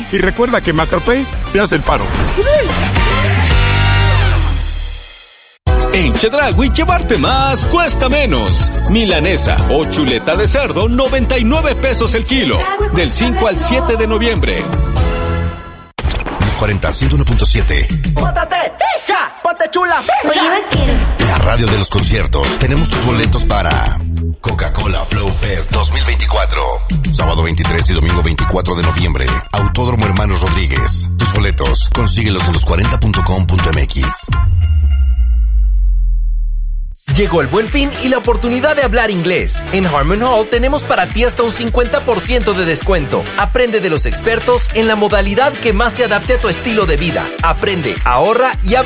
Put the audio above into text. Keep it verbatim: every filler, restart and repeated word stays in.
Y recuerda que Macropay te hace el paro. En Chedraui, llevarte más cuesta menos. Milanesa o chuleta de cerdo, noventa y nueve pesos el kilo. Del cinco al siete de noviembre. Los cuarenta, ciento uno punto siete. ¡Póntate, hija! ¡Ponte chula! Oye, vaquero. La radio de los conciertos. Tenemos tus boletos para Coca-Cola Flow Fest dos mil veinticuatro. Sábado veintitrés y domingo veinticuatro de noviembre. Autódromo Hermanos Rodríguez. Tus boletos, consíguelos en los cuarenta punto com punto m x. Llegó el Buen Fin y la oportunidad de hablar inglés. En Harmon Hall tenemos para ti hasta un cincuenta por ciento de descuento. Aprende de los expertos en la modalidad que más se adapte a tu estilo de vida. Aprende, ahorra y habla